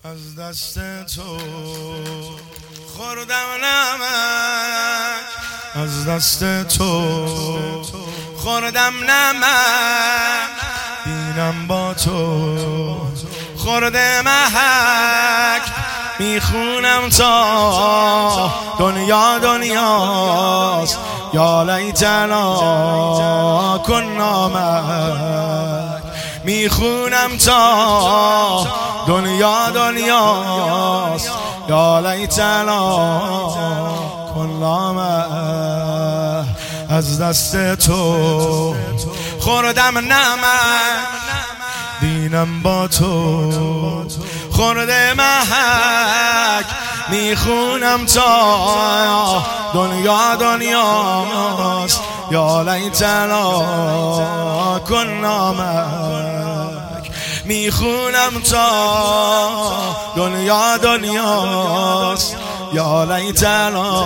از دست تو خوردم نمک، از دست تو خوردم نمک، بینم با تو خورده محک، میخونم تا دنیا دنیاست، یا لیتنا کنا معک. میخونم تا دنیا دنیاست، یا لیتنا کنا معک. از دست تو خوردم نمک، دینم با تو خورده محک، میخونم تا دنیا دنیاست، یا لیتنا کنا معک. میخونم تا دنیا دنیاست، یا لیتنا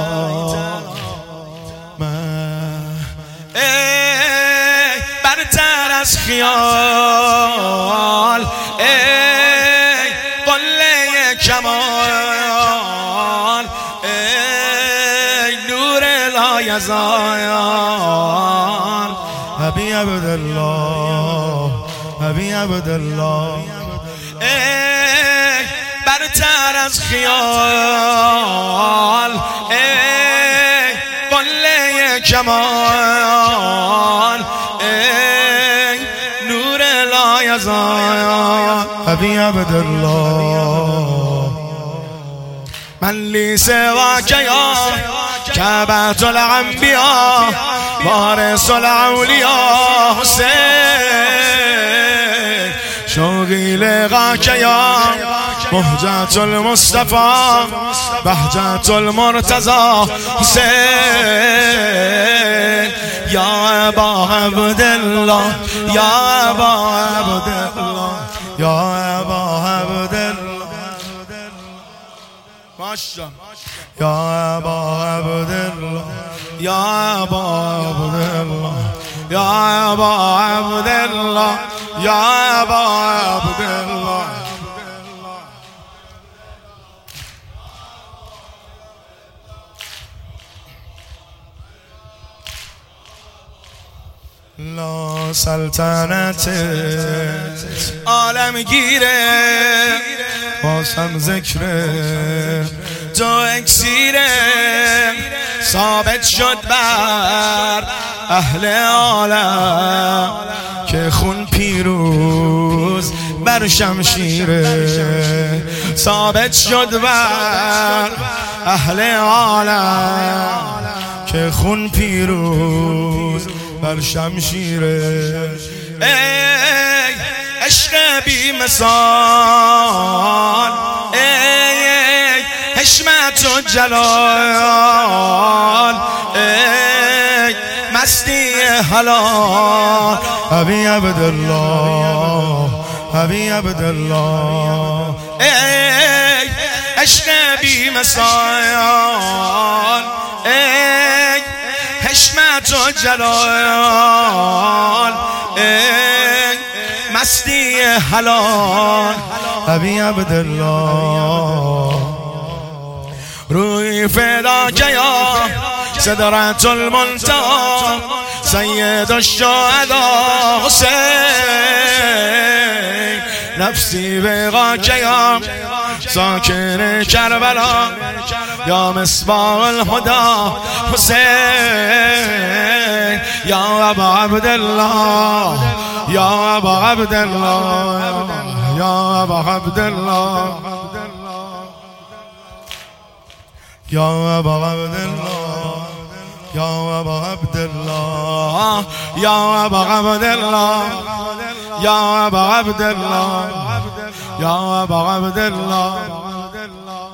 برتر از خیال، ای قله کمال، ای نور لایزال، ابی عبدالله ابی عبدالله. ای برتر از خیال، ای قله کمال، ای نور لایزال، ابی عبدالله. من لی سواک یا کعبة الانبیاء، وارث الاولیاء حسین، شوقی لقاک یا مهجة المصطفى، بهجة المرتضى حسین. یا ابا عبدالله، یا ابا عبدالله، یا ابا عبدالله، ماشاءالله، یا ابا عبدالله، یا ابا عبدالله، یا ابا عبدالله، یا ابا عبدالله. لا سلطنت عالمگیره، بازم ذکر تو اکسیره، ثابت شد بر اهل عالم که خون پیروز بر شمشیره، ثابت شد بر اهل عالم که خون پیروز بر شمشیره. ای عشق بی مثال، ای حشمت و جلال، ای مستی حلال، ابی عبدالله ابی عبدالله. ای عشق بی مثال، ای حشمت و جلال، ای مستی حلال، ابی عبدالله. روی فدا که یا صدرت المنتهی، سید الشهدا حسین. نفسی بقا که یا ساکن کربلا، یا مصباح الهدى حسین. یا ابا عبدالله، یا ابا عبدالله، یا ابا عبدالله، یا ابا عبدالله، یا ابا عبدالله، یا ابا عبدالله، یا ابا عبدالله، یا ابا عبدالله.